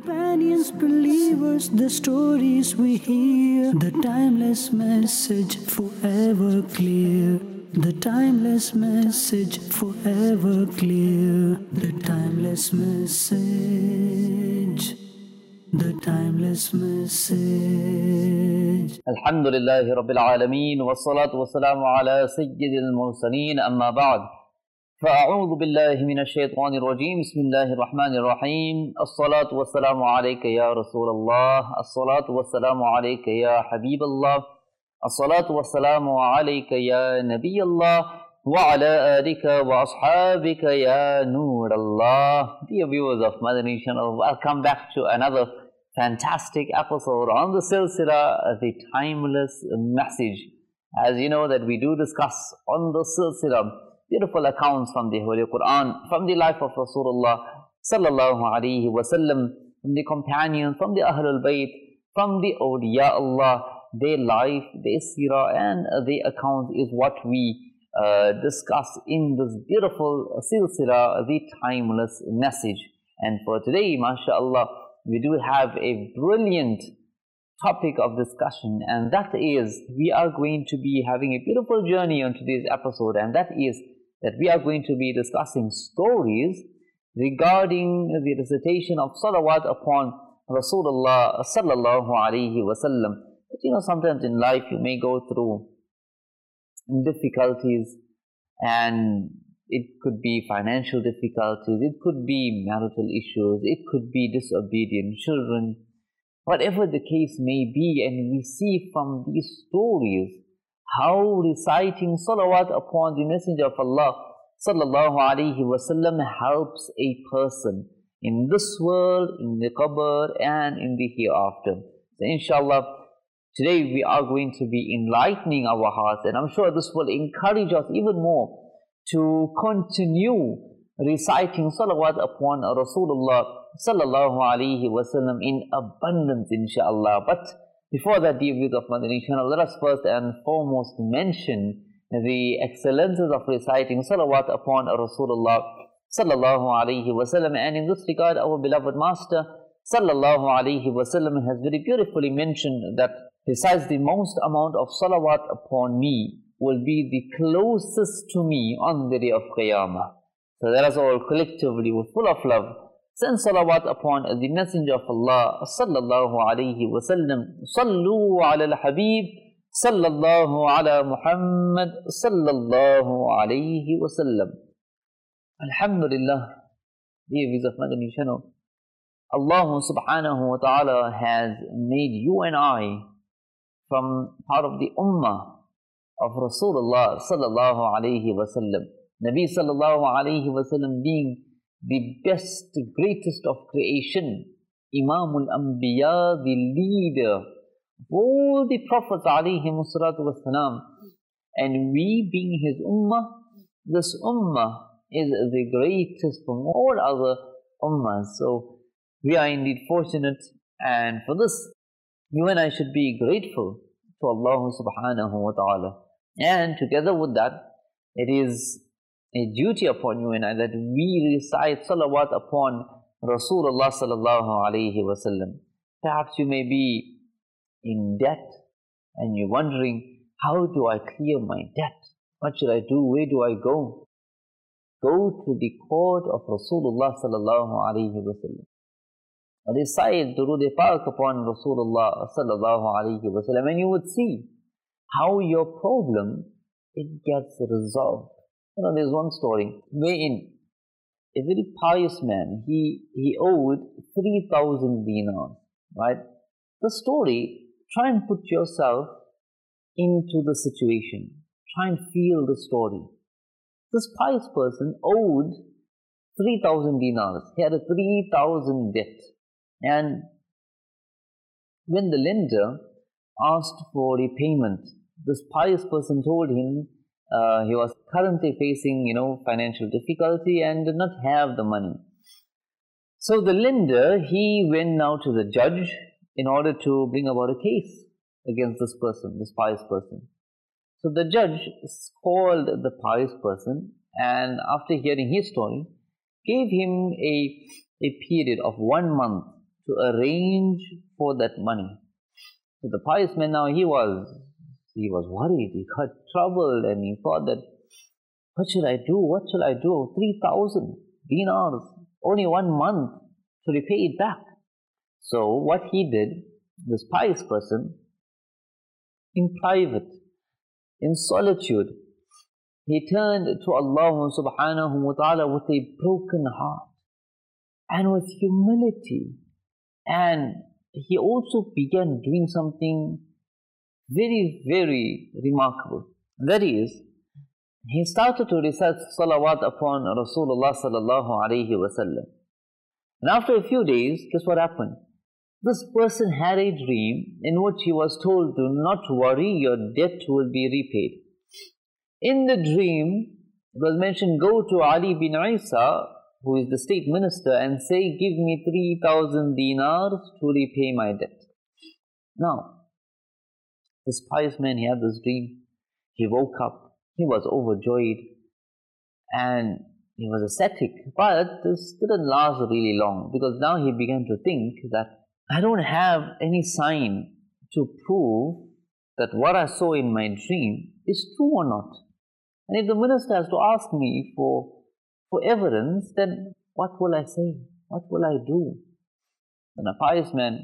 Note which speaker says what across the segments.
Speaker 1: Companions, believers, the stories we hear, the timeless message forever clear. The timeless message forever clear. The timeless message. The timeless message.
Speaker 2: Alhamdulillahi Rabbil Alameen wa salatu wa salamu ala Sayyidil Mursaleen amma ba'd. فأعوذ بالله من الشيطان الرجيم بسم الله الرحمن الرحيم الصلاة والسلام عليك يا رسول الله الصلاة والسلام عليك يا حبيب الله الصلاة والسلام عليك يا نبي الله وعلى آلك وأصحابك يا نور الله. Dear viewers of Madani Channel, welcome back to another fantastic episode on the Silsila, the timeless message. As you know that we do discuss on the Silsila beautiful accounts from the Holy Quran, from the life of Rasulullah sallallahu alaihi wasallam, from the companions, from the Ahlul Bayt, from the Awliya Allah. Their life, their seerah and their accounts is what we discuss in this beautiful silsila, the timeless message. And for today, mashallah, we do have a brilliant topic of discussion, and that is, we are going to be having a beautiful journey on today's episode, and that is that we are going to be discussing stories regarding the recitation of salawat upon Rasulullah sallallahu alaihi wasallam. But you know, sometimes in life you may go through difficulties, and it could be financial difficulties, it could be marital issues, it could be disobedient children, whatever the case may be. And we see from these stories how reciting salawat upon the Messenger of Allah sallallahu alaihi wasallam helps a person in this world, in the qabr and in the hereafter. So inshallah, today we are going to be enlightening our hearts, and I'm sure this will encourage us even more to continue reciting salawat upon Rasulullah sallallahu alaihi wasallam in abundance, inshallah. But before that, dear viewers of Madani Channel, let us first and foremost mention the excellences of reciting salawat upon Rasulullah sallallahu alaihi wasallam. And in this regard, our beloved Master sallallahu alaihi wasallam has very beautifully mentioned that besides the most amount of salawat upon me will be the closest to me on the day of Qiyamah. So let us all collectively, with full of love, send salawat upon the Messenger of Allah sallallahu alaihi wasallam. Sallu ala al-Habib sallallahu ala Muhammad sallallahu alaihi wasallam. Alhamdulillah, dear viewers of Madani Channel, Allah subhanahu wa ta'ala has made you and I from part of the ummah of Rasulullah sallallahu alaihi wasallam. Nabi sallallahu alaihi wasallam being the best, greatest of creation, Imamul Anbiya, the leader of all the prophets alayhimu salatu wassalam, and we being his ummah, this ummah is the greatest from all other ummahs. So we are indeed fortunate, and for this you and I should be grateful to Allah subhanahu wa ta'ala. And together with that, it is a duty upon you and I that we recite salawat upon Rasulullah sallallahu alayhi wasallam. Perhaps you may be in debt and you're wondering, how do I clear my debt? What should I do? Where do I go? Go to the court of Rasulullah sallallahu alayhi wasallam. Recite Durood Pak upon Rasulullah sallallahu alayhi wasallam, and you would see how your problem, it gets resolved. You know, there's one story wherein a very pious man, he owed 3,000 dinars, right? The story, try and put yourself into the situation. Try and feel the story. This pious person owed 3,000 dinars. He had a 3,000 debt. And when the lender asked for repayment, this pious person told him he was currently facing, financial difficulty and did not have the money. So the lender, he went now to the judge in order to bring about a case against this person, this pious person. So the judge called the pious person, and after hearing his story, gave him a period of 1 month to arrange for that money. So the pious man now, he was worried, he got troubled, and he thought that, what shall I do? What shall I do? 3,000 dinars, only 1 month to repay it back. So what he did, this pious person, in private, in solitude, he turned to Allah subhanahu wa ta'ala with a broken heart and with humility. And he also began doing something very, very remarkable. That is, he started to recite salawat upon Rasulullah sallallahu alayhi wa sallam. And after a few days, guess what happened? This person had a dream in which he was told, do not worry, your debt will be repaid. In the dream, it was mentioned, go to Ali bin Isa, who is the state minister, and say, give me 3,000 dinars to repay my debt. Now, this pious man, he had this dream. He woke up, he was overjoyed, and he was ascetic. But this didn't last really long, because now he began to think that I don't have any sign to prove that what I saw in my dream is true or not. And if the minister has to ask me for evidence, then what will I say? What will I do? Then a pious man,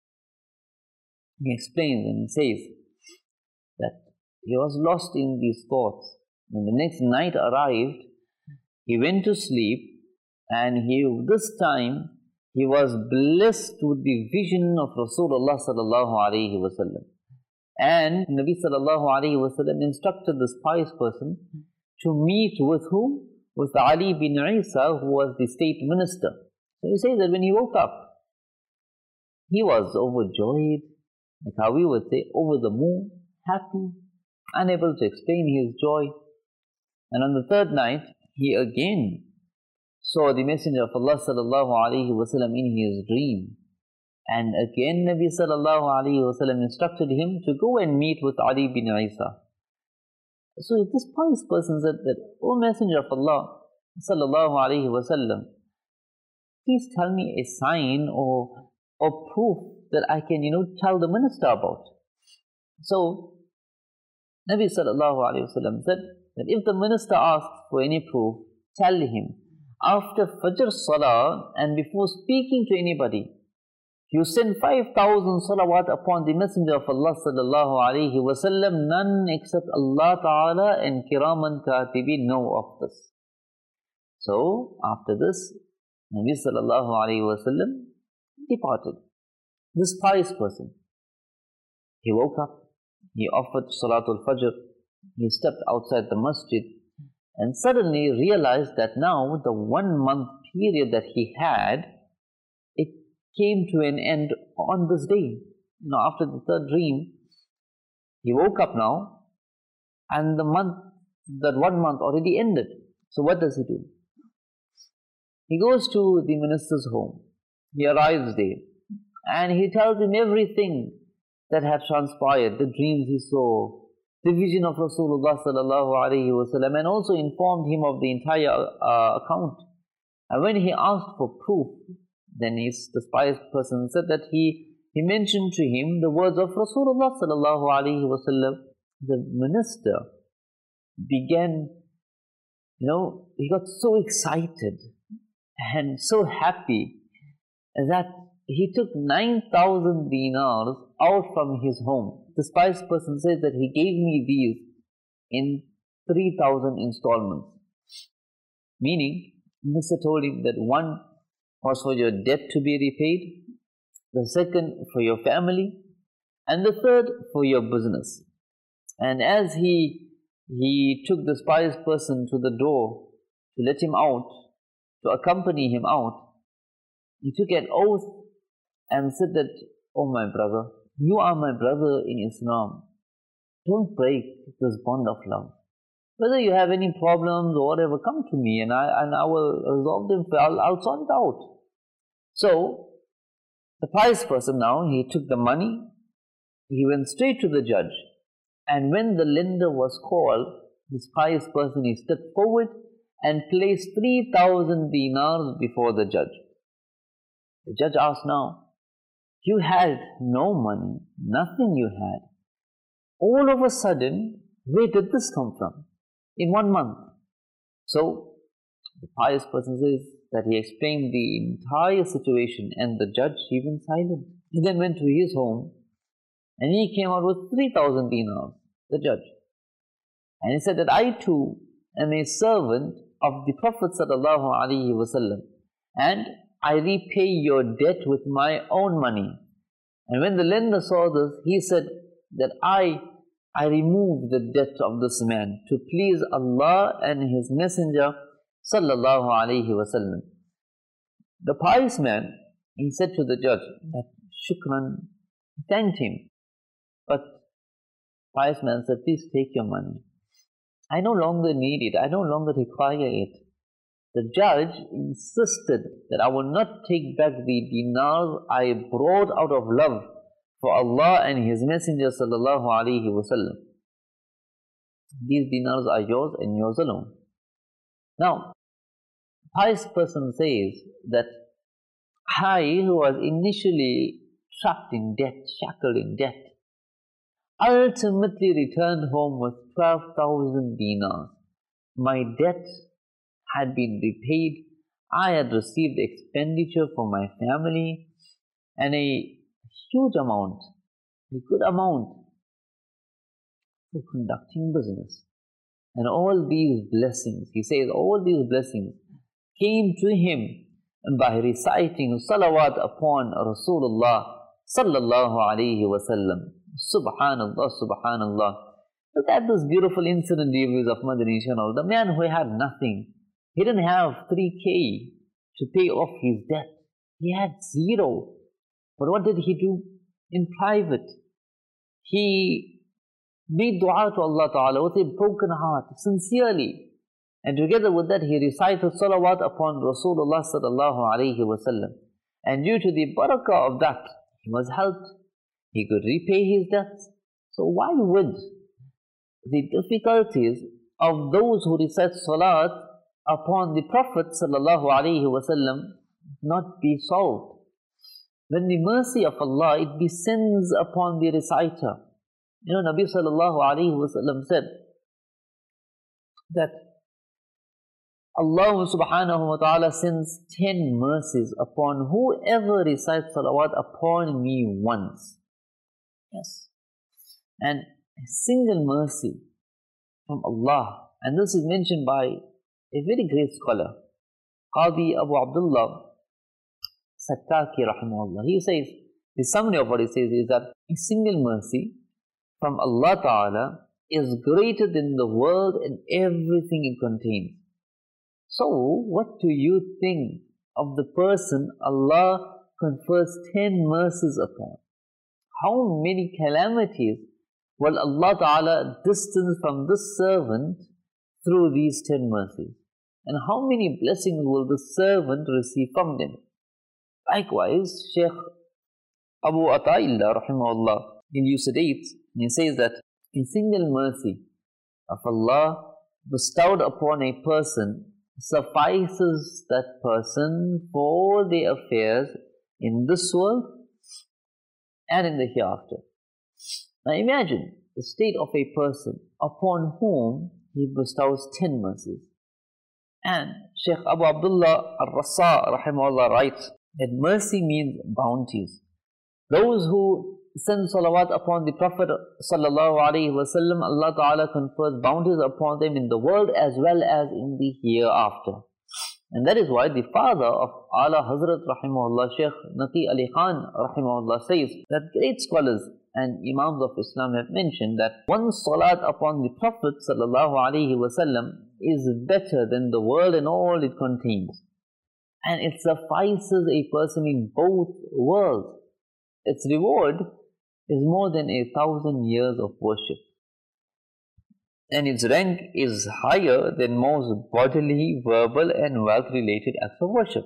Speaker 2: he explains and he says that he was lost in these thoughts. When the next night arrived, he went to sleep, and this time he was blessed with the vision of Rasulullah sallallahu alaihi wasallam. And Nabi sallallahu alaihi wasallam instructed this pious person to meet with whom? With Ali bin Isa, who was the state minister. So he says that when he woke up, he was overjoyed, like how we would say, over the moon, happy, unable to explain his joy. And on the third night, he again saw the Messenger of Allah sallallahu alaihi wasallam in his dream. And again Nabi sallallahu alaihi wasallam instructed him to go and meet with Ali bin Isa. So this pious person said that, O Messenger of Allah sallallahu alaihi wasallam, please tell me a sign or proof that I can, tell the minister about. So Nabi sallallahu alaihi wasallam said that if the minister asks for any proof, tell him, after Fajr Salah and before speaking to anybody, you send 5,000 salawat upon the Messenger of Allah sallallahu alaihi wasallam. None except Allah Ta'ala and Kiraman Katibin know of this. So after this, Nabi sallallahu alaihi wasallam departed. This pious person, he woke up, he offered Salatul Fajr, he stepped outside the masjid, and suddenly realized that now the 1 month period that he had, it came to an end on this day. After the third dream, he woke up now, and that 1 month already ended. So what does he do? He goes to the minister's home. He arrives there, and he tells him everything that had transpired, the dreams he saw, the vision of Rasulullah sallallahu alaihi wasallam, and also informed him of the entire account. And when he asked for proof, then the pious person said that he mentioned to him the words of Rasulullah sallallahu alaihi wasallam. The minister began, he got so excited and so happy that he took 9,000 dinars out from his home. The pious person says that he gave me these in 3,000 installments. Meaning, Minister told him that one was for your debt to be repaid, the second for your family, and the third for your business. And as he took this pious person to the door to let him out, to accompany him out, he took an oath and said that, oh my brother, you are my brother in Islam. Don't break this bond of love. Whether you have any problems or whatever, come to me and I will resolve them. I'll sort it out. So, the pious person now, he took the money, he went straight to the judge. And when the lender was called, this pious person, he stepped forward and placed 3,000 dinars before the judge. The judge asked now, You had no money, nothing you had. All of a sudden, where did this come from? In 1 month. So, the pious person says that he explained the entire situation and the judge he went silent. He then went to his home and he came out with 3,000 dinars, the judge. And he said that I too am a servant of the Prophet sallallahu alaihi wasallam, and I repay your debt with my own money. And when the lender saw this, he said that I remove the debt of this man to please Allah and His Messenger sallallahu alaihi wasallam. The pious man, he said to the judge that shukran, thanked him. But pious man said, please take your money. I no longer need it. I no longer require it. The judge insisted that I will not take back the dinars I brought out of love for Allah and His Messenger sallallahu alaihi wasallam. These dinars are yours and yours alone. Now, a pious person says that I, who was initially trapped in debt, shackled in debt, ultimately returned home with 12,000 dinars. My debt had been repaid. I had received expenditure for my family and a huge amount, a good amount for conducting business. And all these blessings, he says, all these blessings came to him by reciting salawat upon Rasulullah sallallahu alaihi wasallam. Subhanallah, subhanallah. Look at this beautiful incident, reviews of Madani Channel. The man who had nothing, he didn't have 3K to pay off his debt. He had 0. But what did he do? In private, he made dua to Allah Ta'ala with a broken heart, sincerely. And together with that, he recited salawat upon Rasulullah sallallahu alaihi wasallam. And due to the barakah of that, he was helped. He could repay his debts. So why would the difficulties of those who recite salat upon the Prophet sallallahu alaihi wasallam not be solved? When the mercy of Allah, it descends upon the reciter. You know, Nabi sallallahu alaihi wasallam said that Allah subhanahu wa ta'ala sends 10 mercies upon whoever recites salawat upon me once. Yes. And a single mercy from Allah. And this is mentioned by a very great scholar, Qadi Abu Abdullah Sattaki rahimahullah. He says, the summary of what he says is that a single mercy from Allah Ta'ala is greater than the world and everything it contains. So, what do you think of the person Allah confers 10 mercies upon? How many calamities will Allah Ta'ala distance from this servant through these 10 mercies? And how many blessings will the servant receive from them? Likewise, Shaykh Abu Ata'illah rahimahullah elucidates, and he says that a single mercy of Allah bestowed upon a person suffices that person for their affairs in this world and in the hereafter. Now imagine the state of a person upon whom he bestows 10 mercies. And Shaykh Abu Abdullah al-Rassa rahimahullah writes that mercy means bounties. Those who send salawat upon the Prophet sallallahu alaihi wasallam, Allah Ta'ala confers bounties upon them in the world as well as in the hereafter. And that is why the father of Ala Hazrat rahimahullah, Shaykh Naqi Ali Khan rahimahullah says that great scholars and Imams of Islam have mentioned that one salat upon the Prophet sallallahu alaihi wasallam is better than the world and all it contains. And it suffices a person in both worlds. Its reward is more than 1,000 years of worship. And its rank is higher than most bodily, verbal and wealth-related acts of worship.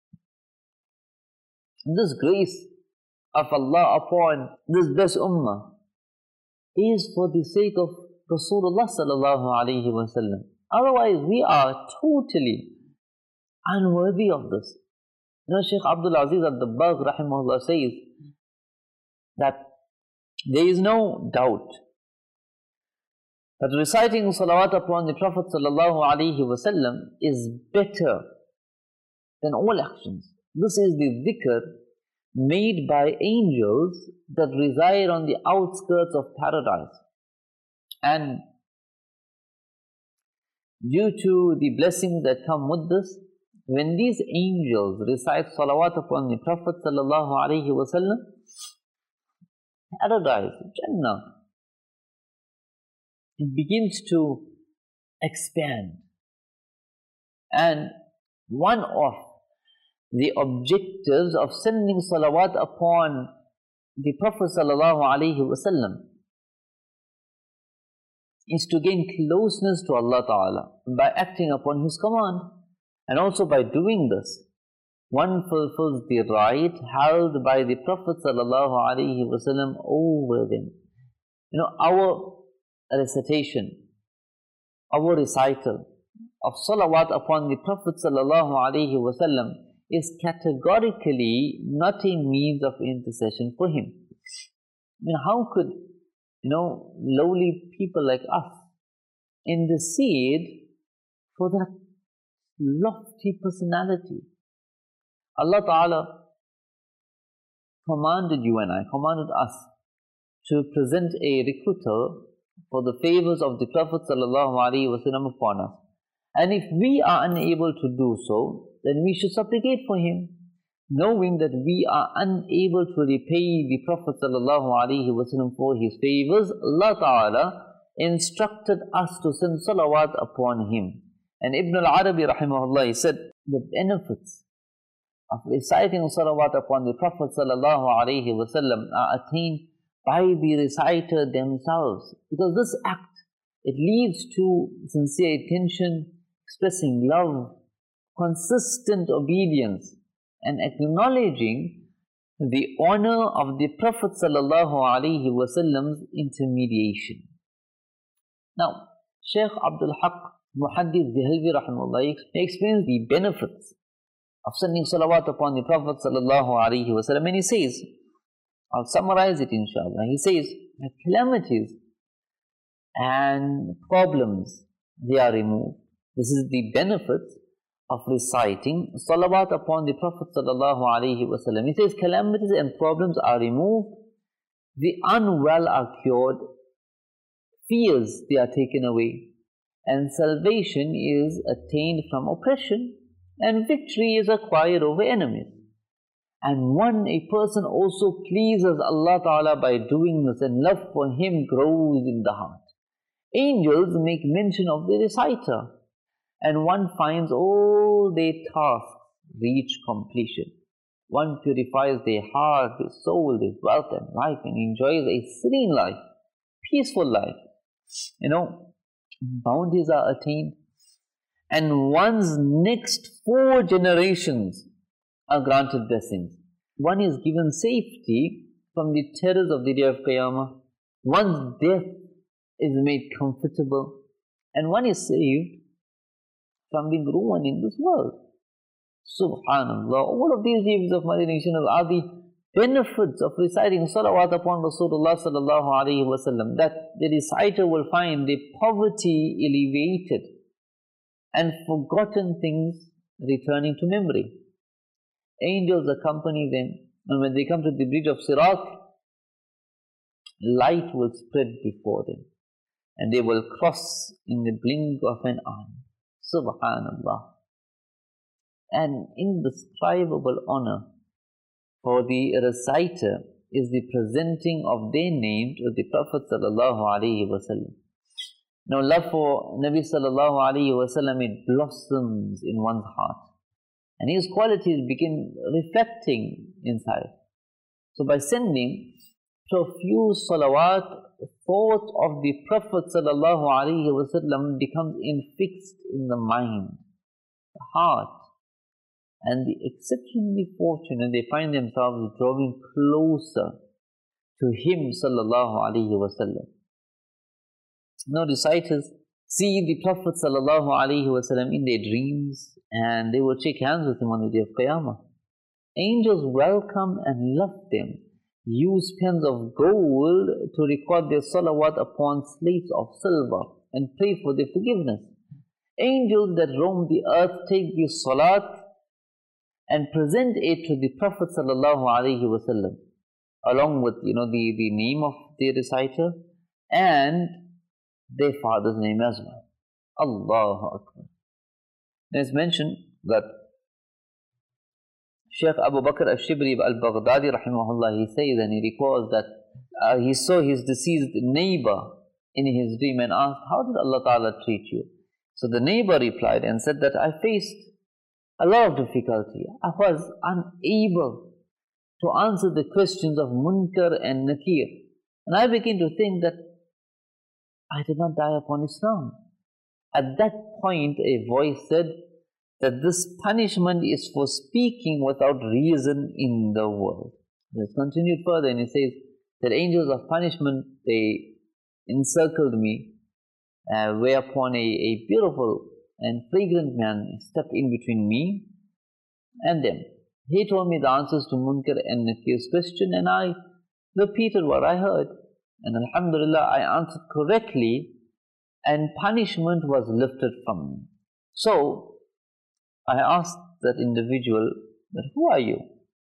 Speaker 2: This grace of Allah upon this blessed ummah is for the sake of Rasulullah sallallahu alaihi wasallam. Otherwise, we are totally unworthy of this. You know, Shaykh Abdul Aziz al-Dabbagh rahimahullah says that there is no doubt that reciting salawat upon the Prophet ﷺ is better than all actions. This is the dhikr made by angels that reside on the outskirts of paradise. And due to the blessings that come with this, when these angels recite salawat upon the Prophet ﷺ, paradise, Jannah, it begins to expand. And one of the objectives of sending salawat upon the Prophet ﷺ is to gain closeness to Allah Ta'ala by acting upon His command. And also by doing this, one fulfills the right held by the Prophet ﷺ over them. Our recitation, our recital of salawat upon the Prophet ﷺ is categorically not a means of intercession for him. How could, lowly people like us intercede for that lofty personality? Allah Ta'ala commanded you and I, commanded us to present a requital for the favors of the Prophet ﷺ upon us. And if we are unable to do so, then we should supplicate for him, knowing that we are unable to repay the Prophet ﷺ for his favors. Allah Ta'ala instructed us to send salawat upon him. And Ibn al-Arabi rahimahullah, he said, the benefits of reciting salawat upon the Prophet ﷺ are attained by the reciter themselves. Because this act, it leads to sincere attention, expressing love, consistent obedience, and acknowledging the honor of the Prophet ﷺ's intermediation. Now, Shaykh Abdul Haq Muhaddith Dehelvi rahimahullah explains the benefits of sending salawat upon the Prophet ﷺ, and he says, I'll summarize it inshallah. He says that calamities and problems, they are removed. This is the benefits of reciting salawat upon the Prophet ﷺ. He says calamities and problems are removed, the unwell are cured, fears they are taken away, and salvation is attained from oppression, and victory is acquired over enemies. And a person also pleases Allah Ta'ala by doing this, and love for Him grows in the heart. Angels make mention of the reciter, and one finds all their tasks reach completion. One purifies their heart, their soul, their wealth and life, and enjoys a serene life, peaceful life. Bounties are attained, and one's next 4 generations are granted blessings. One is given safety from the terrors of the day of Qiyamah. One's death is made comfortable, and one is saved from being ruined in this world. Subhanallah. All of these deeds of meditation are the benefits of reciting salawat upon Rasulullah sallallahu alaihi wasallam, that the reciter will find the poverty alleviated and forgotten things returning to memory. Angels accompany them, and when they come to the bridge of Sirat, light will spread before them, and they will cross in the blink of an eye. Subhanallah. An indescribable honor for the reciter is the presenting of their name to the Prophet sallallahu alaihi wasallam. Now, love for Nabi sallallahu alaihi wasallam, it blossoms in one's heart, and his qualities begin reflecting inside. So by sending profuse salawat, thought of the Prophet sallallahu alaihi wasallam becomes infixed in the mind, the heart, and the exceptionally fortunate, they find themselves drawing closer to him sallallahu alaihi wasallam. Now reciters see the Prophet sallallahu alaihi wasallam in their dreams, and they will shake hands with him on the day of Qiyamah. Angels welcome and love them. use pens of gold to record their salawat upon slates of silver and pray for their forgiveness. Angels that roam the earth take the salat and present it to the Prophet sallallahu alaihi wasallam, along with the name of the reciter and their father's name as well. Allahu Akbar. It's mentioned that Shaykh Abu Bakr al-Shibli al-Baghdadi rahimahullah, he says and he recalls that he saw his deceased neighbor in his dream and asked, how did Allah Ta'ala treat you? So the neighbor replied and said that I faced a lot of difficulty. I was unable to answer the questions of Munkar and Nakir. And I began to think that I did not die upon Islam. At that point a voice said that this punishment is for speaking without reason in the world. Let's continue further, and he says that angels of punishment, they encircled me, whereupon a beautiful and fragrant man stepped in between me and them. He told me the answers to Munkar and Nakir's question, and I repeated what I heard. And alhamdulillah, I answered correctly, and punishment was lifted from me. So I asked that individual, that who are you?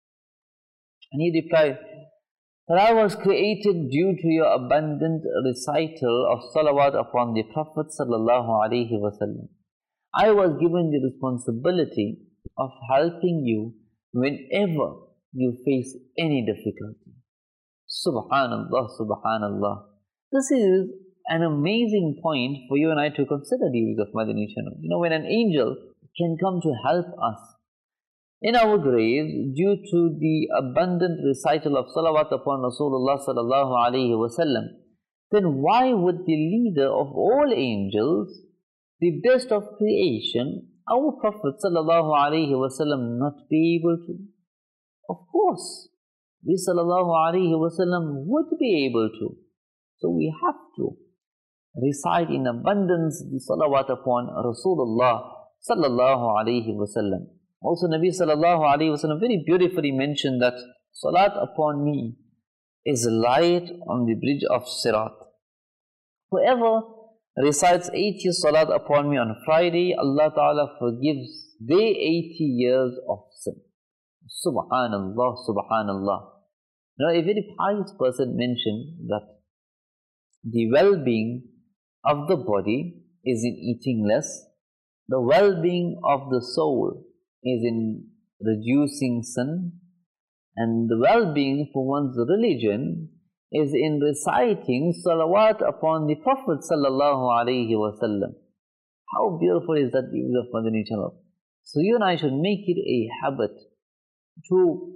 Speaker 2: And he replied, that I was created due to your abundant recital of salawat upon the Prophet sallallahu alaihi wasallam. I was given the responsibility of helping you whenever you face any difficulty. Subhanallah, Subhanallah. This is an amazing point for you and I to consider, viewers of Madani Channel. When an angel can come to help us in our graves due to the abundant recital of salawat upon Rasulullah sallallahu alaihi wasallam, then why would the leader of all angels, the best of creation, our Prophet sallallahu alaihi wasallam, not be able to? Of course, we sallallahu alaihi wasallam would be able to. So we have to recite in abundance the salawat upon Rasulullah sallallahu alaihi wasallam. Also, Nabi sallallahu alaihi wasallam very beautifully mentioned that salat upon me is a light on the bridge of Sirat. Whoever recites 80 salat upon me on Friday, Allah Ta'ala forgives their 80 years of sin. Subhanallah, Subhanallah. A very pious person mentioned that the well-being of the body is in eating less, the well-being of the soul is in reducing sin, and the well-being for one's religion is in reciting salawat upon the Prophet sallallahu alaihi wasallam. How beautiful is that, viewers of Madani Channel. So you and I should make it a habit to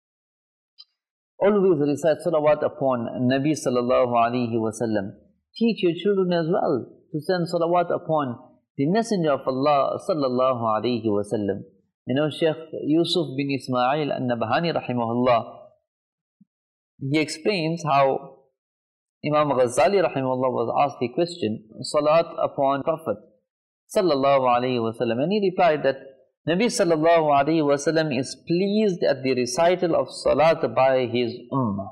Speaker 2: always recite salawat upon Nabi sallallahu alaihi wasallam. Teach your children as well to send salawat upon the Messenger of Allah sallallahu alaihi wasallam. Shaykh Yusuf bin Ismail al-Nabhani rahimahullah, he explains how Imam Ghazali rahimahullah was asked the question, salat upon Prophet sallallahu alaihi wasallam, and he replied that Nabi sallallahu alaihi wasallam is pleased at the recital of salat by his ummah.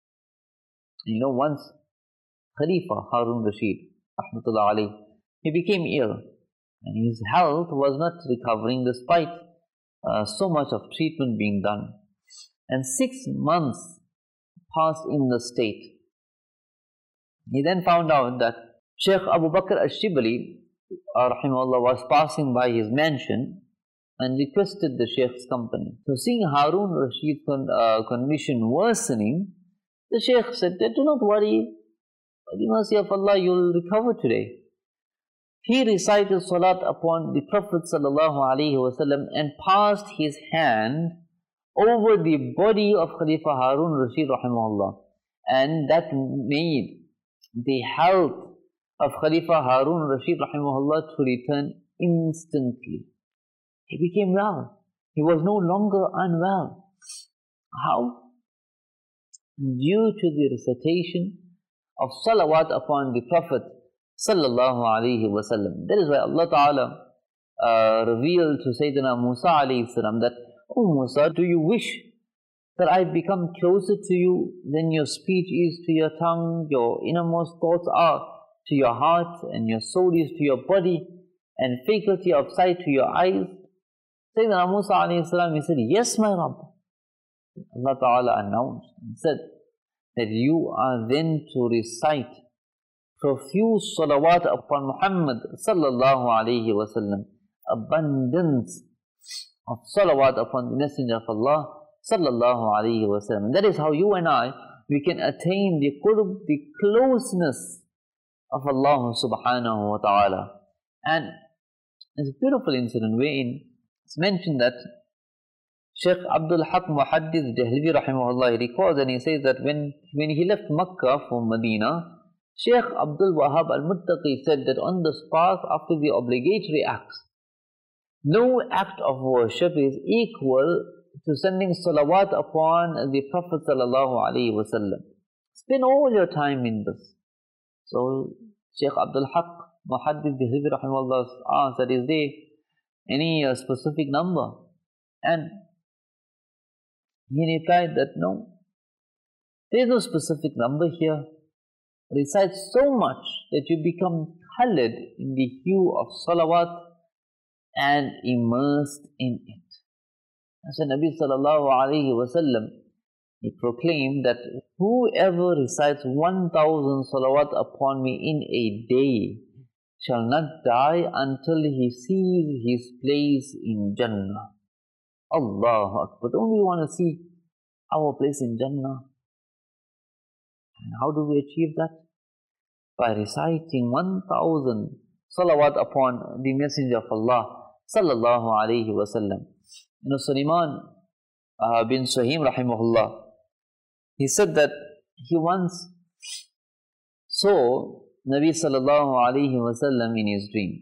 Speaker 2: Once Khalifa Harun Rashid rahmatullah alayhi, he became ill and his health was not recovering despite so much of treatment being done. And 6 months passed in the state. He then found out that Shaykh Abu Bakr al-Shibli rahimahullah was passing by his mansion and requested the Shaykh's company. So seeing Harun Rashid's condition worsening, the Shaykh said that, do not worry, by the mercy of Allah you will recover today. He recited salat upon the Prophet sallallahu alaihi wasallam and passed his hand over the body of Khalifa Harun Rashid rahimahullah, and that made the health of Khalifa Harun Rashid rahimahullah to return instantly. He became well. He was no longer unwell. How? Due to the recitation of salawat upon the Prophet sallallahu alaihi wasallam. That is why Allah Ta'ala revealed to Sayyidina Musa alayhi salam that, O Musa, do you wish that I become closer to you than your speech is to your tongue, your innermost thoughts are to your heart, and your soul is to your body, and faculty of sight to your eyes. Sayyidina Musa alayhi salam, he said, yes, my Rabb. Allah Ta'ala announced and said that you are then to recite profuse salawat upon Muhammad sallallahu alayhi wa sallam, abundance of salawat upon the Messenger of Allah sallallahu alayhi wa sallam. And that is how you and I, we can attain the qurb, the closeness of Allah subhanahu wa ta'ala. And it's a beautiful incident wherein it's mentioned that Shaykh Abdul Haq Muhaddith Dehlvi rahimahullah, he records and he says that when he left Makkah for Medina, Shaykh Abdul Wahab al-Muttaqi said that on this path, after the obligatory acts, no act of worship is equal to sending salawat upon the Prophet sallallahu alaihi wasallam. Spend all your time in this. So Shaykh Abdul Haq Muhaddith Dehlvi rahimahullah asked that, is there any specific number? And he replied that no, there is no specific number here. Recite so much that you become colored in the hue of salawat and immersed in it. As the Nabi sallallahu alayhi wa sallam, he proclaimed that whoever recites 1,000 salawat upon me in a day shall not die until he sees his place in Jannah. Allahu Akbar. Don't we want to see our place in Jannah? And how do we achieve that? By reciting 1,000 salawat upon the Messenger of Allah sallallahu alayhi wa sallam. You know, Sulaiman bin Suhaim rahimahullah, he said that he once saw Nabi sallallahu alayhi wa sallam in his dream.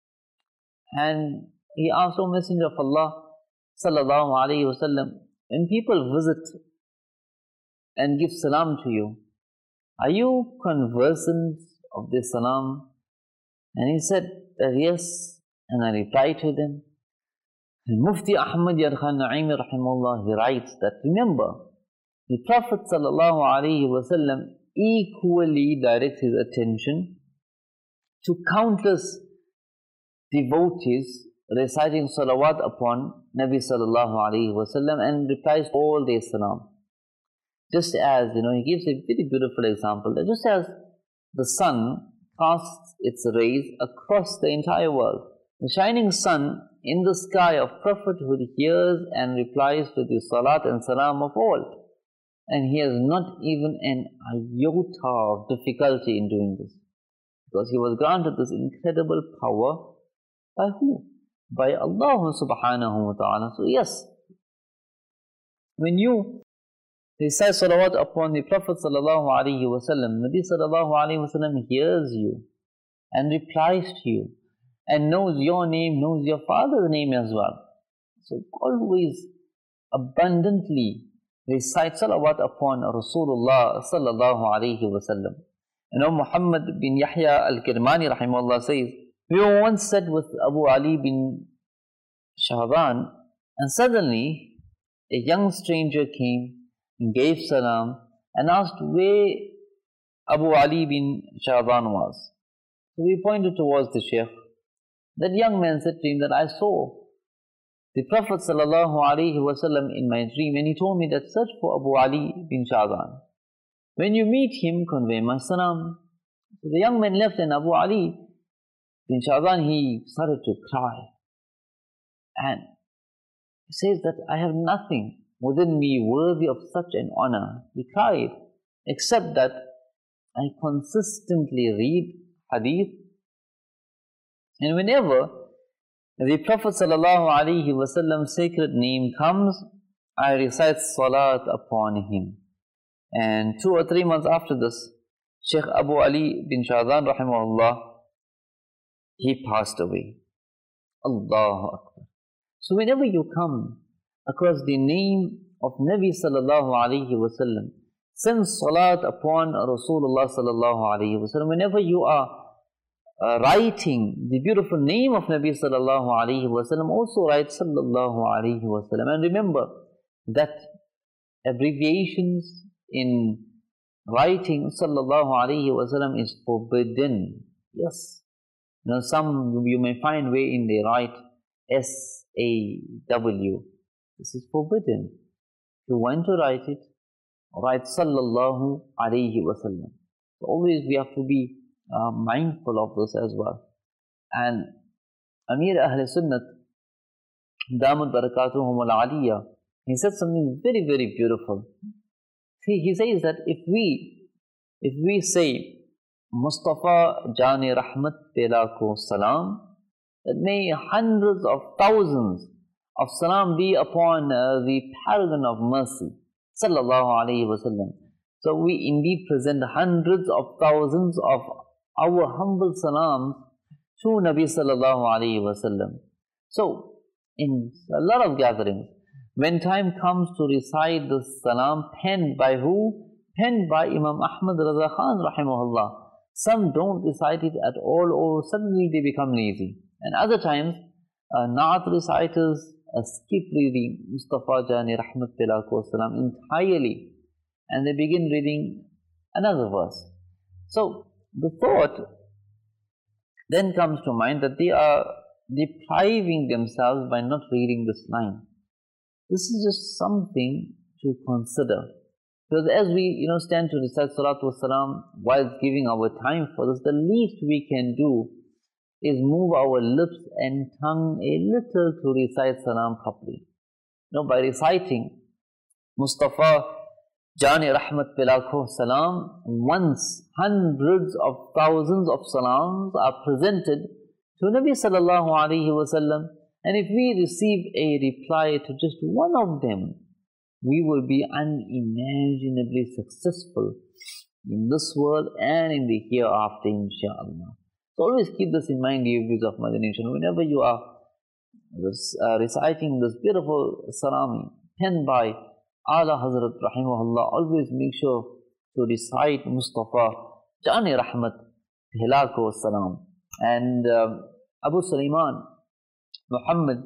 Speaker 2: And he asked, O Messenger of Allah sallallahu alayhi wa sallam, when people visit and give salam to you, are you conversant of this salam? And he said that yes, and I replied to them. And Mufti Ahmad Yar Khan Naimi rahimahullah, he writes that, remember, the Prophet sallallahu alayhi wa sallam equally directs his attention to countless devotees reciting salawat upon Nabi sallallahu alayhi wa sallam and replies all their salam. Just as, he gives a very beautiful example, that just as the sun casts its rays across the entire world, the shining sun in the sky of prophethood hears and replies to the salat and salam of all. And he has not even an iota of difficulty in doing this, because he was granted this incredible power by who? By Allah subhanahu wa ta'ala. So yes, when you recite salawat upon the Prophet sallallahu alaihi wasallam, Nabi sallallahu alaihi wasallam hears you and replies to you and knows your name, knows your father's name as well. So always abundantly recite salawat upon Rasulullah sallallahu alaihi wasallam. Muhammad bin Yahya al-Kirmani rahimahullah says, we were once sat with Abu Ali bin Shahban, and suddenly a young stranger came and gave salam and asked where Abu Ali bin Shahban was. So we pointed towards the Shaykh. That young man said to him that I saw the Prophet sallallahu alaihi wasallam in my dream, and he told me that search for Abu Ali bin Shahban. When you meet him, convey my salam. So the young man left, and Abu Ali bin Shahban, he started to cry. And he says that I have nothing within me worthy of such an honor. He cried, except that I consistently read hadith, and whenever the Prophet sallallahu alaihi wasallam's sacred name comes, I recite salat upon him. And 2 or 3 months after this, Shaykh Abu Ali bin Shahban rahimahullah, he passed away. Allahu Akbar. So whenever you come across the name of Nabi sallallahu alaihi wasallam, send salat upon Rasulullah sallallahu alaihi wasallam. Whenever you are writing the beautiful name of Nabi sallallahu alaihi wasallam, also write sallallahu alaihi wasallam. And remember that abbreviations in writing sallallahu alaihi wasallam is forbidden. Yes. Some you may find way in they write SAW. This is forbidden. If you want to write it, write sallallahu alaihi wasallam. So always we have to be mindful of this as well. And Amir Ahl Sunnat, Damud Barakatuhum al-Aliyah, he said something very, very beautiful. See, he says that if we say Mustafa Jani Rahmat Pela ko salam, that may hundreds of thousands of salam be upon the paragon of mercy, sallallahu alaihi wasallam. So we indeed present hundreds of thousands of our humble salams to Nabi sallallahu alaihi wasallam. So in a lot of gatherings, when time comes to recite the salam, penned by who? Penned by Imam Ahmad Raza Khan rahimahullah. Some don't recite it at all, or suddenly they become lazy. And other times, Naat reciters skip reading Mustafa Jani Rahmat Pela ko salam entirely, and they begin reading another verse. So the thought then comes to mind that they are depriving themselves by not reading this line. This is just something to consider. Because as we stand to recite Salatu Wassalam while giving our time for this, the least we can do is move our lips and tongue a little to recite Salam properly. By reciting Mustafa Jani Rahmat Pela ko salam, once hundreds of thousands of salams are presented to Nabi sallallahu alaihi wasallam, and if we receive a reply to just one of them, we will be unimaginably successful in this world and in the hereafter, inshaAllah. So always keep this in mind, dear viewers of Madani Channel. Whenever you are reciting this beautiful salami penned by Ala Hazrat Rahimahullah, always make sure to recite Mustafa Jani Rahmat Pela ko salam. And Abu Sulaiman Muhammad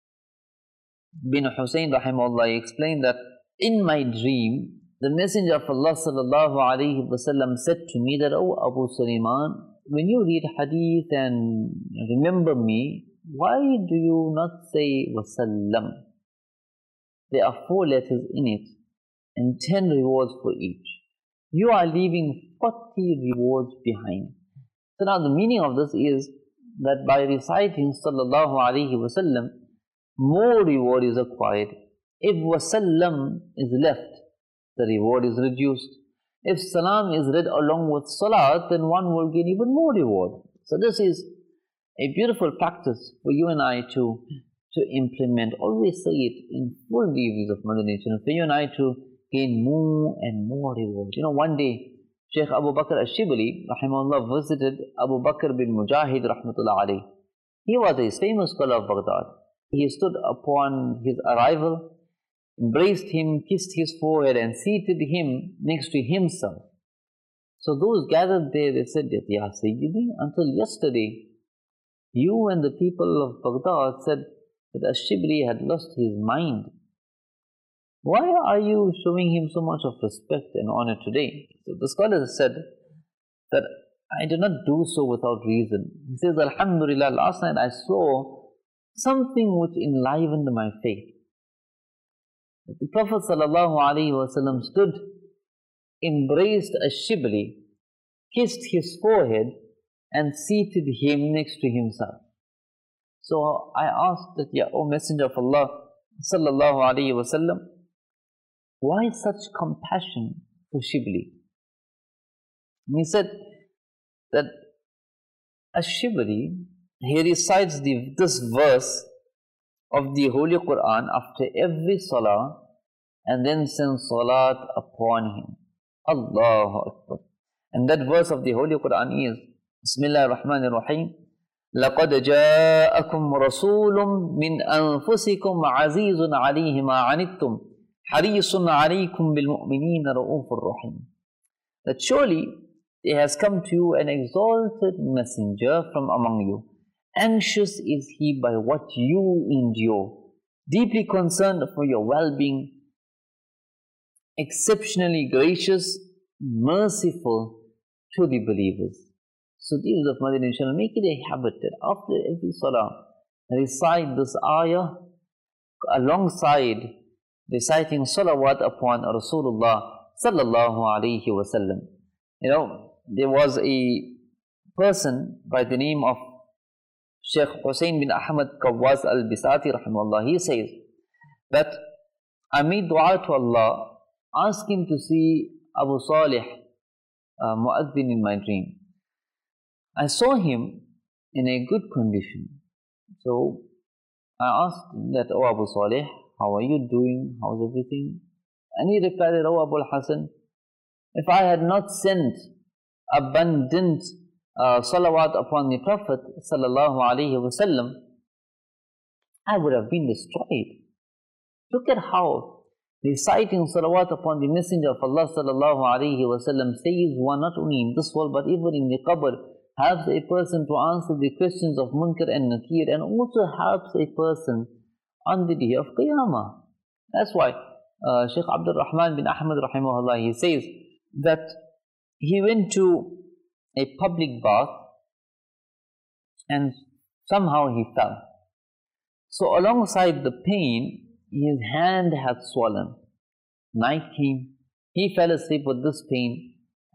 Speaker 2: bin Hussein Rahimahullah explained that in my dream, the Messenger of Allah sallallahu alaihi wasallam said to me that, "Oh Abu Sulaiman, when you read hadith and remember me, why do you not say wasallam? There are 4 letters in it and 10 rewards for each. You are leaving 40 rewards behind." So now the meaning of this is that by reciting sallallahu alaihi wasallam, more reward is acquired. If wasallam is left, the reward is reduced. If salam is read along with salat, then one will gain even more reward. So this is a beautiful practice for you and I to implement. Always say it in full views of Madani Channel, for you and I to gain more and more reward. One day, Shaykh Abu Bakr al-Shibli, rahimahullah, visited Abu Bakr bin Mujahid, rahmatullah alayh. He was a famous scholar of Baghdad. He stood upon his arrival, embraced him, kissed his forehead, and seated him next to himself. So those gathered there, they said, "Ya Sayyidi, until yesterday, you and the people of Baghdad said that Ash-Shibli had lost his mind. Why are you showing him so much of respect and honor today?" So the scholar said that I did not do so without reason. He says, "Alhamdulillah, last night I saw something which enlivened my faith. The Prophet ﷺ stood, embraced Ash-Shibli, kissed his forehead, and seated him next to himself. So I asked that, O Messenger of Allah ﷺ, why such compassion for Shibli?" And he said that Ash-Shibli, he recites this verse of the Holy Quran after every salah and then sends salat upon him. Allahu Akbar. And that verse of the Holy Quran is Bismillah ar-Rahman ar-Rahim. لَقَدْ جَاءَكُمْ رَسُولٌ مِّنْ أَنفُسِكُمْ عَزِيزٌ عَلَيْهِ مَا عَنِتُّمْ حَرِيصٌ عَلَيْكُمْ بِالْمُؤْمِنِينَ رَءُوفٌ رَحِيمٌ. That surely there has come to you an exalted messenger from among you. Anxious is he by what you endure, deeply concerned for your well-being, exceptionally gracious, merciful to the believers. So these of Madinah shall make it a habit that after every salah, recite this ayah alongside reciting salawat upon Rasulullah sallallahu alaihi wasallam. You know, there was a person by the name of Sheikh Hussein bin Ahmad Kawaz al-Bisati rahimahullah. He says that I made dua to Allah, asking to see Abu Salih Mu'adhin in my dream. I saw him in a good condition. So I asked him that, oh Abu Salih, how are you doing? How's everything? And he replied, oh Abu Hassan, if I had not sent abundant salawat upon the Prophet sallallahu alaihi wasallam, I would have been destroyed. Look at how reciting salawat upon the Messenger of Allah sallallahu alaihi wasallam saves one not only in this world but even in the qabr, helps a person to answer the questions of Munkar and Nakir, and also helps a person on the day of Qiyamah. That's why Sheikh Abdul Rahman bin Ahmad rahimahullah, he says that he went to a public bath and somehow he fell. So alongside the pain, his hand had swollen. Night came, he fell asleep with this pain,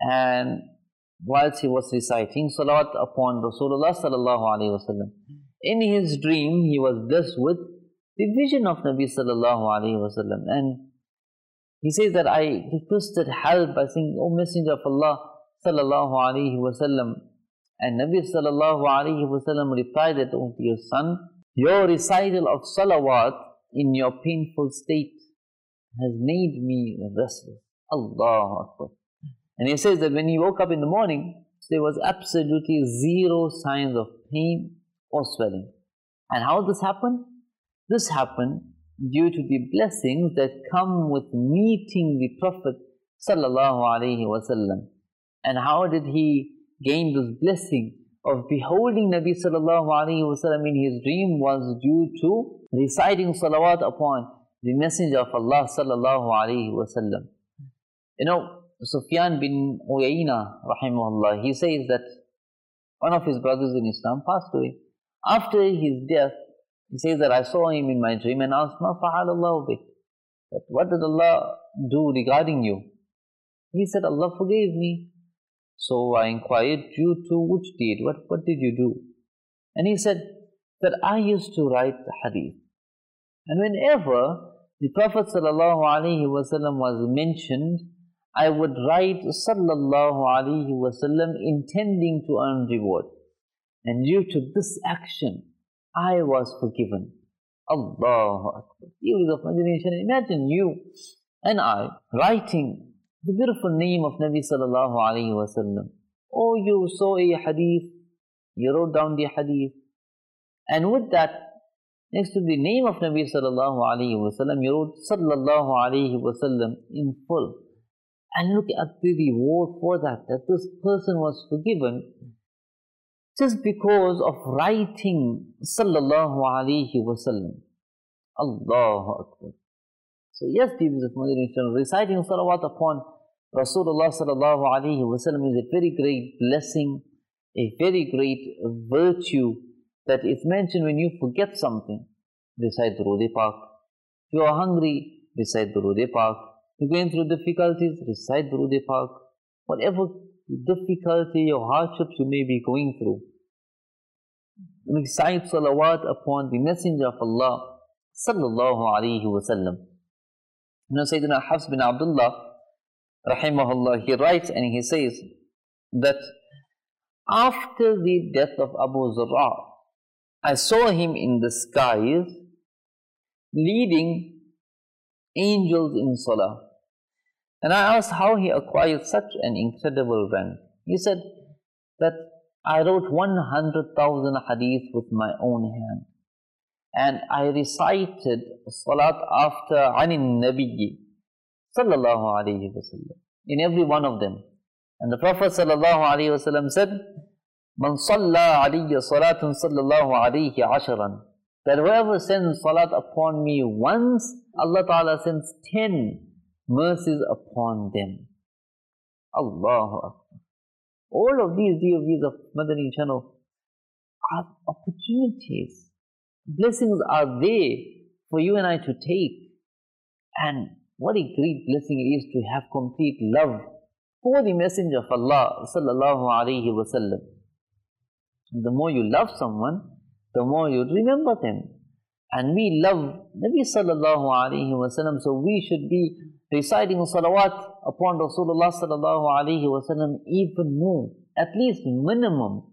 Speaker 2: and whilst he was reciting salawat upon Rasulullah sallallahu alaihi wasallam, in his dream he was blessed with the vision of Nabi sallallahu alaihi wasallam, and he says that I requested help by saying, O Messenger of Allah sallallahu alaihi wasallam, and Nabi sallallahu alaihi wasallam replied that, oh dear son, your recital of salawat in your painful state has made me restless. Allahu Akbar. And he says that when he woke up in the morning, there was absolutely zero signs of pain or swelling. And how this happened? This happened due to the blessings that come with meeting the Prophet sallallahu alaihi wasallam. And how did he gain this blessing of beholding Nabi sallallahu alaihi wasallam in his dream? Was due to reciting salawat upon the Messenger of Allah sallallahu alaihi wasallam. You know, Sufyan bin Uyayna rahimahullah, he says that one of his brothers in Islam passed away. After his death, he says that I saw him in my dream and asked, Ma fa'alallahu bik? That what did Allah do regarding you? He said, Allah forgave me. So I inquired, due to which deed? What did you do? And he said that I used to write the hadith. And whenever the Prophet sallallahu alaihi wasallam was mentioned, I would write sallallahu alaihi wasallam intending to earn reward. And due to this action, I was forgiven. Allahu Akbar. Use of imagination. Imagine you and I writing the beautiful name of Nabi sallallahu alaihi wasallam. Oh, you saw a hadith, you wrote down the hadith, and with that, next to the name of Nabi sallallahu alaihi wasallam, you wrote sallallahu alaihi wasallam in full. And look at the reward for that this person was forgiven just because of writing sallallahu alaihi wasallam. Allahu Akbar. So yes, people of Madinah, reciting salawat upon Rasulullah sallallahu alaihi wasallam is a very great blessing, a very great virtue that is mentioned when you forget something. Recite Durood Pak. If you are hungry, recite Durood Pak. You're going through difficulties, recite Durood Pak. Whatever difficulty or hardships you may be going through, recite salawat upon the Messenger of Allah sallallahu alaihi wasallam. You know, Sayyidina Hafs bin Abdullah rahimahullah, he writes and he says that after the death of Abu Zur'a, I saw him in the skies leading angels in salah. And I asked how he acquired such an incredible rank. He said that I wrote 100,000 hadith with my own hand. And I recited salat after anin nabiyyi sallallahu alayhi wasallam in every one of them. And the Prophet sallallahu alayhi wasallam said, Man salla alayya salatun sallallahu alayhi asharan. That whoever sends salat upon me once, Allah Ta'ala sends 10 mercies upon them. Allahu Akbar. All of these, dear viewers of Madani channel, are opportunities. Blessings are there for you and I to take. And what a great blessing it is to have complete love for the Messenger of Allah sallallahu alaihi wasallam. The more you love someone, the more you remember them. And we love Nabi sallallahu alaihi wasallam, so we should be reciting salawat upon Rasulullah sallallahu alaihi wasallam even more, at least minimum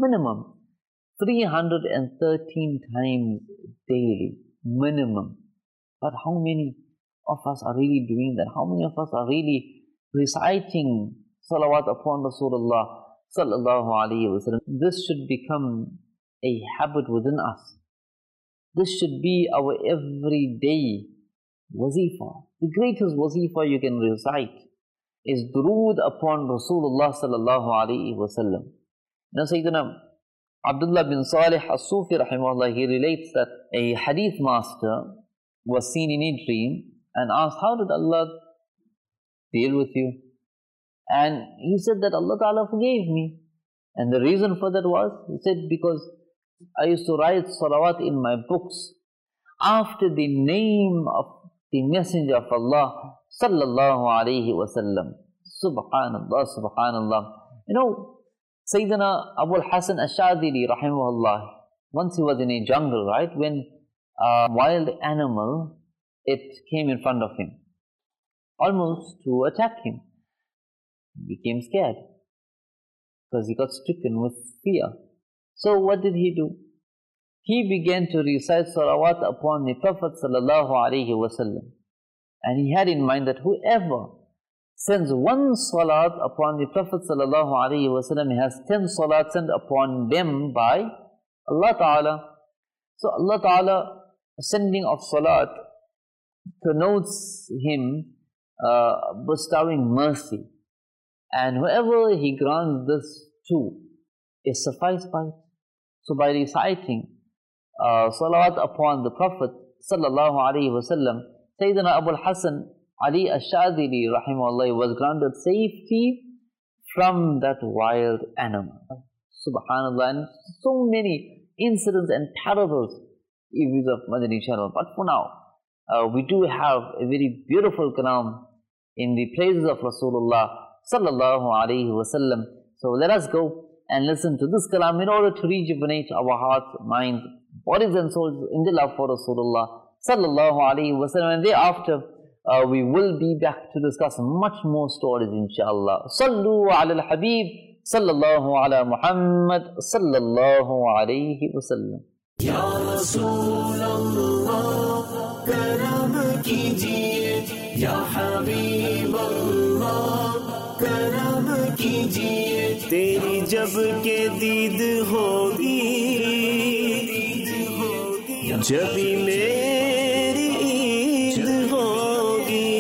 Speaker 2: 313 times daily, minimum. But how many of us are really doing that? How many of us are really reciting salawat upon Rasulullah sallallahu alaihi wasallam? This should become a habit within us. This should be our everyday wazifa. The greatest wazifa you can recite is durood upon Rasulullah sallallahu alaihi wasallam. Now Sayyidina Abdullah bin Salih as-Sufi rahimahullah, he relates that a hadith master was seen in a dream and asked, how did Allah deal with you? And he said that Allah Ta'ala forgave me. And the reason for that was, he said, because I used to write salawat in my books after the name of the Messenger of Allah sallallahu alaihi wasallam. Subhanallah, subhanallah. You know, Sayyidina Abu al-Hasan al-Shadili rahimahullah, once he was in a jungle, right, when a wild animal, it came in front of him, almost to attack him. He became scared because he got stricken with fear. So what did he do? He began to recite salawat upon the Prophet sallallahu alaihi wasallam. And he had in mind that whoever sends one salat upon the Prophet sallallahu alaihi wasallam has 10 salats sent upon them by Allah Ta'ala. So Allah Ta'ala, sending of salat, connotes him bestowing mercy. And whoever he grants this to is sufficed by it. So by reciting salawat upon the Prophet sallallahu alaihi wasallam, Sayyidina Abu al-Hasan Ali al-Shadili rahimahullah was granted safety from that wild animal. Subhanallah. And so many incidents and parables in of Madani channel. But for now, we do have a very beautiful kalam in the praises of Rasulullah sallallahu alaihi wasallam. So let us go and listen to this kalam in order to rejuvenate our hearts, minds, bodies and souls in the love for Rasulullah sallallahu alaihi wasallam. And thereafter, we will be back to discuss much more stories, inshallah. Sallu ala al-Habib, sallallahu ala Muhammad, sallallahu alayhi wasallam.
Speaker 1: Ya Rasulallah, karam kijiye, Ya Habib Allah, karam kijiye. Teri jab ke deed hogi, jabi meri eid hogi.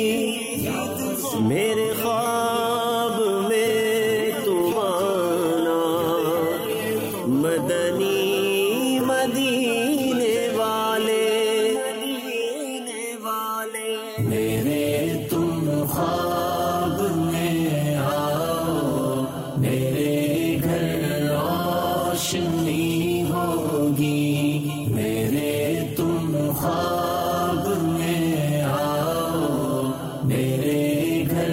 Speaker 1: Mere ख्वाब में तुम आना, मदनी मदीने वाले, मेरे तुम ख्वाब में आओ, मेरे घर रोशनी होगी। मेरे तुम ख्वाब में आओ, मेरे घर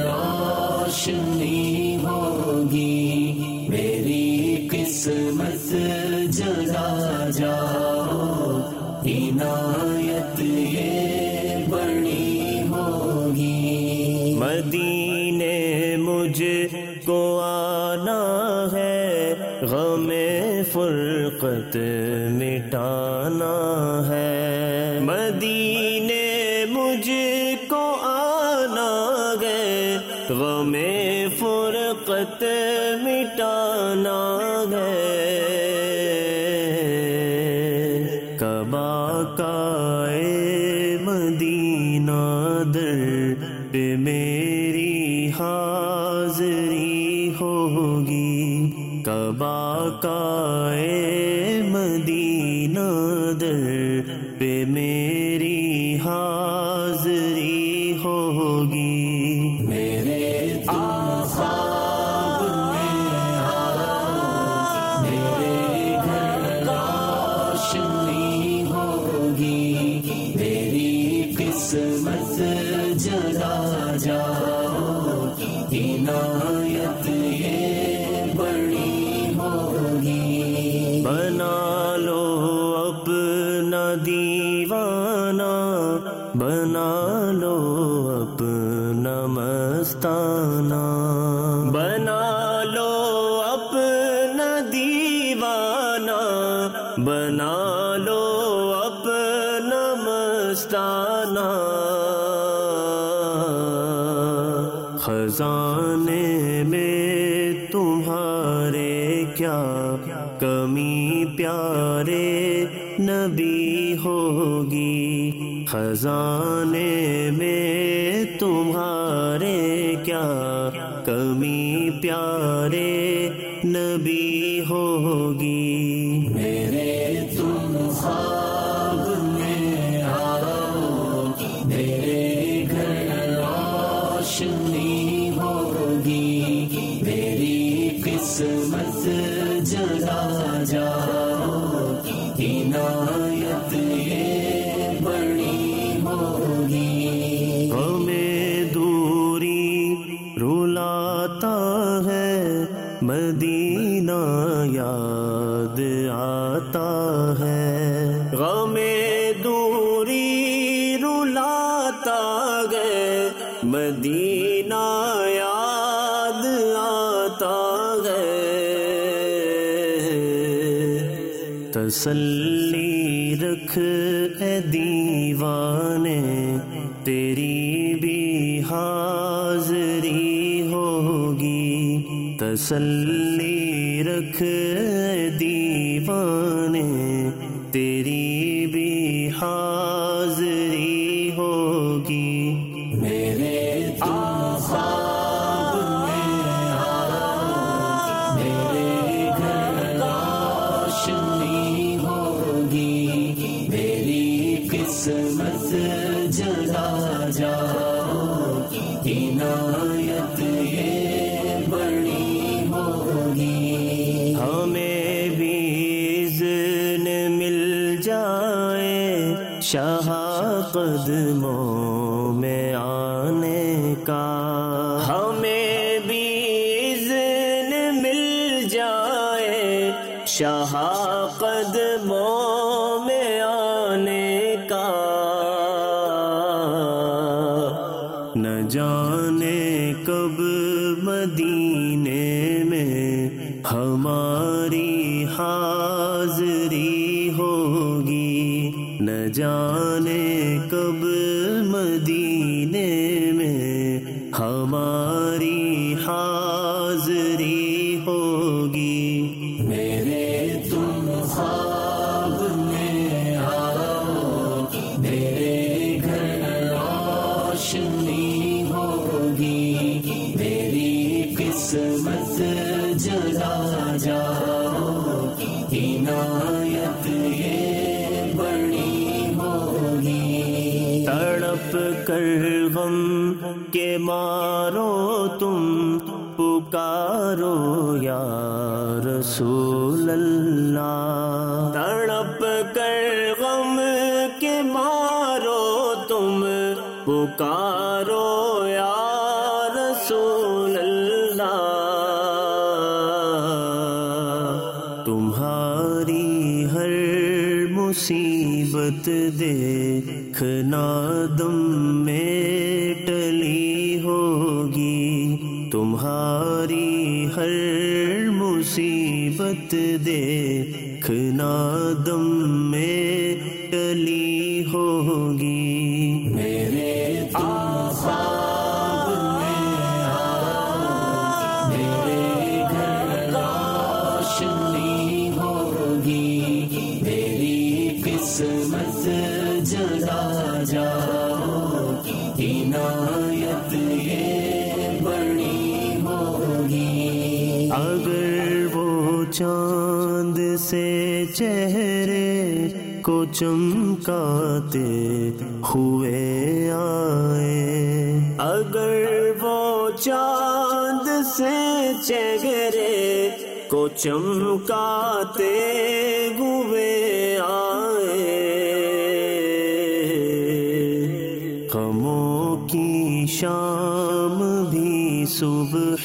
Speaker 1: रोशनी होगी। मेरी किस्मत जगा जाओ, इनायत ये बड़ी होगी। मदीने मुझको आना है, गमे फुरकत मिटाना है। मदीने मुझको आना है, गमे फुरकत मिटाना है। कबा का मदीना दर पे मेरी हाज़री होगी। कबा का मदीना दर पे मेरी हाज़री होगी। مستانہ، بنا لو اپنا دیوانہ، بنا لو اپنا مستانہ، خزانے میں تمہارے کیا کمی پیارے نبی ہوگی، خزانے میں تمہارے کیا کمی پیارے نبی ہوگی۔ میرے تم خواب میں آؤ، میرے گھر روشنی ہوگی، میری قسمت جلا جاؤ، عنایت یہ بڑی ہوگی۔ ہمیں دوری رلاتا ہے، مدینہ یاد آتا ہے، غم دوری رلاتا ہے، مدینہ یاد آتا ہے۔ تسلی رکھ اے دیوانے، تیری بھی حاضری ہوگی، تسلی رکھ اے دیوانے، تیری بھی حاضری ہوگی۔ میرے خواب میں آؤ، میرے گھر روشنی ہوگی، میری قسمت جلا جاؤ، عنایت یہ بڑی ہوگی۔ ہمیں بھی اذن مل جائے شاہ قدموں میں آنے کا، ہمیں بھی اذن مل جائے شاہ قدموں میں آنے کا، نہ جانے کب مدینے میں ہماری حاضری ہوگی، نہ جانے کب مدینے میں ہماری حاضری ہوگی۔ میرے تم خواب میں آؤ، میرے گھر روشنی ہوگی، میری قسمت جلا جاؤ، عنایت یہ بڑی ہوگی۔ تڑپ کر غم کے مارو تم پکارو یا رسول اللہ، تڑپ کر غم کے مارو تم پکارو یا رسول اللہ، تمہاری ہر مصیبت دیکھنا دم میں ٹلی ہوگی، تمہاری ہر مصیبت دیکھنا دم میں ٹلی ہوگی۔ میرے خواب میں آؤ، میرے گھر روشنی ہوگی، میری قسمت جلا جاؤ، عنایت یہ بڑی ہوگی۔ اگر وہ چاند سے چہرے کو چمکاتے ہوئے آئے، اگر وہ چاند سے چہرے کو چمکاتے ہوئے آئے، غموں کی شام بھی صبح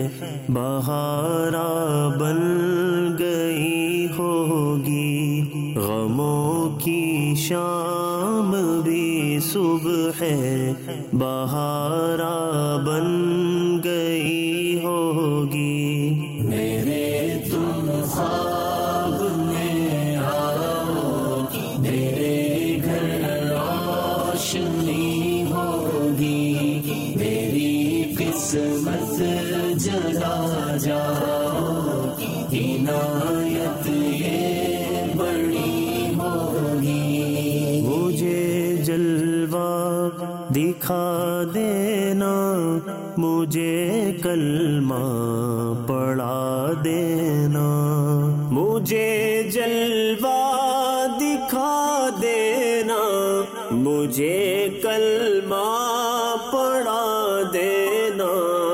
Speaker 1: بہارا بن گئی ہوگی، غموں کی شام بھی صبح بہارا بن گئی ہوگی. میرے تم خواب میں آؤ، میرے گھر روشنی ہوگی. میری قسمت جلا جاؤ، عنایت یہ بڑی ہوگی. مجھے جلوہ دکھا دینا، مجھے کلمہ پڑھا دینا. مجھے جلوہ دکھا دینا، مجھے کلمہ پڑھا دینا.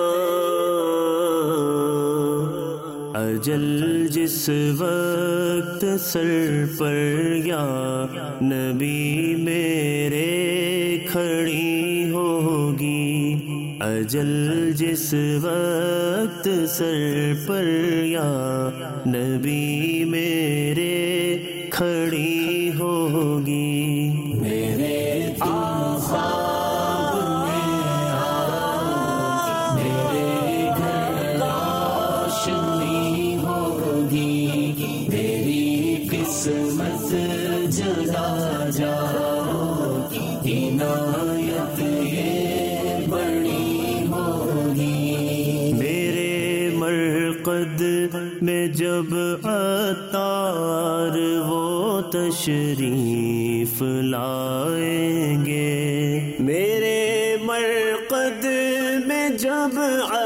Speaker 1: اجل جس وقت سر پر یا نبی میرے کھڑی ہوگی. اجل جس وقت سر پر یا نبی میرے کھڑی ہوگی. میرے تم خواب میں آؤ، میرے گھر روشنی ہوگی. میری قسمت جلا جاؤ، عنایت یہ بڑی ہوگی. میرے مرقد میں جب عطار وہ تشریف لائیں گے. میرے مرقد میں جب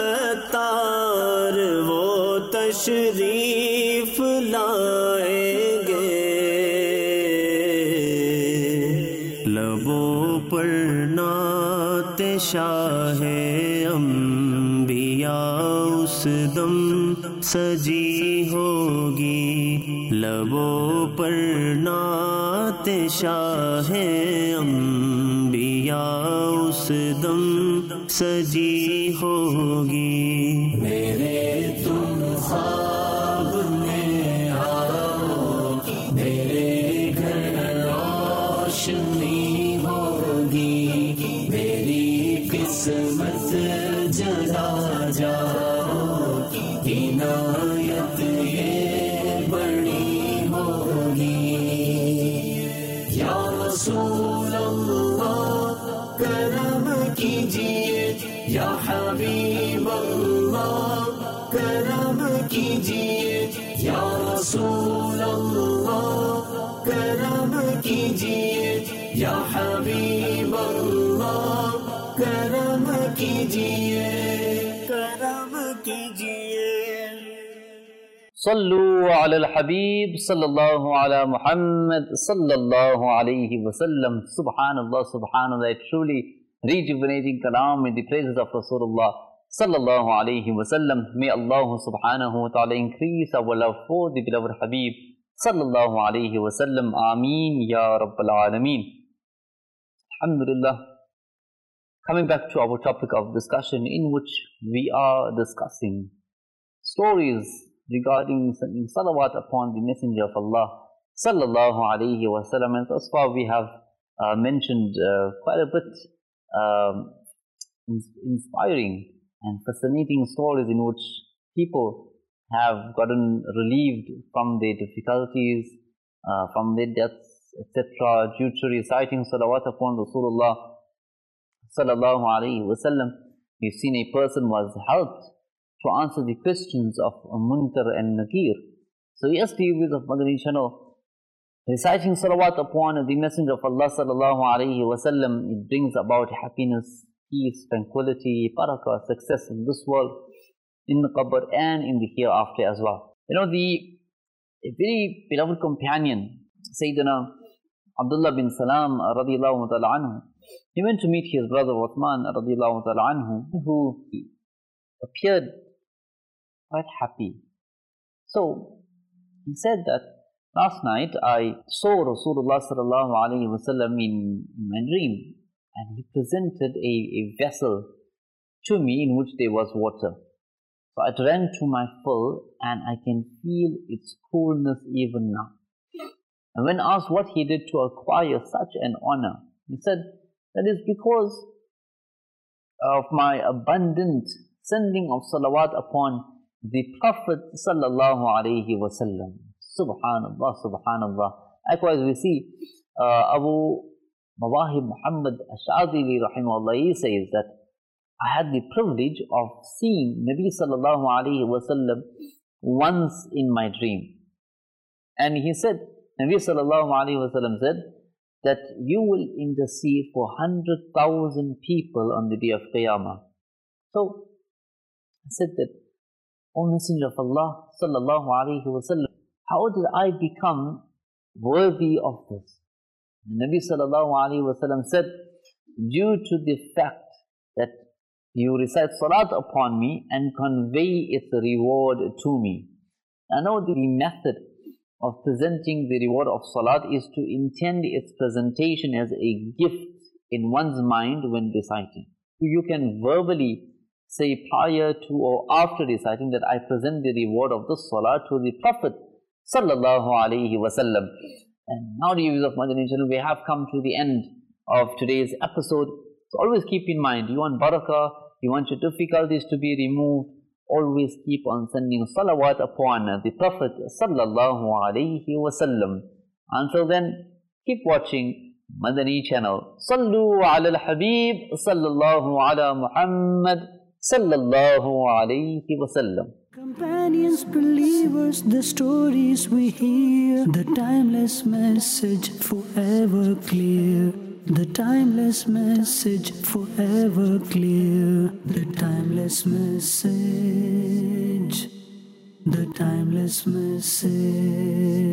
Speaker 1: عطار وہ تشریف لائیں گے. لبوں پر نعت شاہ انبیاء اس دم سجی ہوگی. لبوں پر نعت شاہ انبیاء اس دم سجی ہوگی. میرے تم خواب میں آؤ، میرے گھر روشنی ہوگی. میری قسمت جلا جاؤ، عنایت یہ بڑی ہوگی. یا رسول اللہ کرم کیجیے، یا حبیب اللہ کرم کیجیے. یا رسول اللہ کرم کیجیے، یا حبیب اللہ کرم کیجیے، کرم کیجیے.
Speaker 2: صلو علی الحبیب صلی اللہ علی محمد صلی اللہ علیہ وسلم. Subhanallah, Subhanallah, a truly rejuvenating kalam in the praises of Rasulullah sallallahu alayhi wasallam. May Allah subhanahu wa ta'ala increase our love for the beloved Habib sallallahu alayhi wasallam. Ameen ya Rabbil Alameen. Alhamdulillah. Coming back to our topic of discussion, in which we are discussing stories regarding sending salawat upon the Messenger of Allah sallallahu alayhi wasallam. And thus far we have mentioned quite a bit inspiring and fascinating stories in which people have gotten relieved from their difficulties, from their deaths, etc., due to reciting salawat upon Rasulullah sallallahu alayhi wasallam. We've seen a person was helped to answer the questions of Munkar and Nakir. So yes, viewers of Madani channel, reciting salawat upon the Messenger of Allah sallallahu alayhi wasallam, it brings about happiness, peace, tranquility, barakah, success in this world, in the qabr and in the hereafter as well. You know, a very beloved companion, Sayyidina Abdullah bin Salam radiyallahu ta'ala anhu, he went to meet his brother Uthman radiyallahu ta'ala anhu, who appeared quite happy. So he said that last night I saw Rasulullah sallallahu alayhi wasallam in my dream, and he presented a vessel to me in which there was water. So I drank to my full, and I can feel its coolness even now. And when asked what he did to acquire such an honor, he said that is because of my abundant sending of salawat upon the Prophet sallallahu alaihi wasallam. Subhanallah, subhanallah. Likewise, we see Abu Mawahib Muhammad Ash-Shadili rahimahullah, he says that I had the privilege of seeing Nabi sallallahu alaihi wasallam once in my dream. And he said, Nabi sallallahu alaihi wasallam said that you will intercede for 100,000 people on the day of Qiyamah. So I said that, O Messenger of Allah sallallahu alaihi wasallam, how did I become worthy of this? The Nabi sallallahu alaihi wasallam said, due to the fact that you recite salat upon me and convey its reward to me. I know the method of presenting the reward of salat is to intend its presentation as a gift in one's mind when reciting. You can verbally say prior to or after reciting that I present the reward of the salat to the Prophet sallallahu alaihi wasallam. And now, the viewers of Madani channel, we have come to the end of today's episode. So always keep in mind, you want barakah, you want your difficulties to be removed, always keep on sending salawat upon the Prophet sallallahu alaihi wasallam. Until then, keep watching Madani channel. Sallu ala al-Habib sallallahu ala Muhammad sallallahu alaihi wasallam.
Speaker 3: Companions, believers, the stories we hear, the timeless message forever clear. The timeless message forever clear. The timeless message. The timeless message.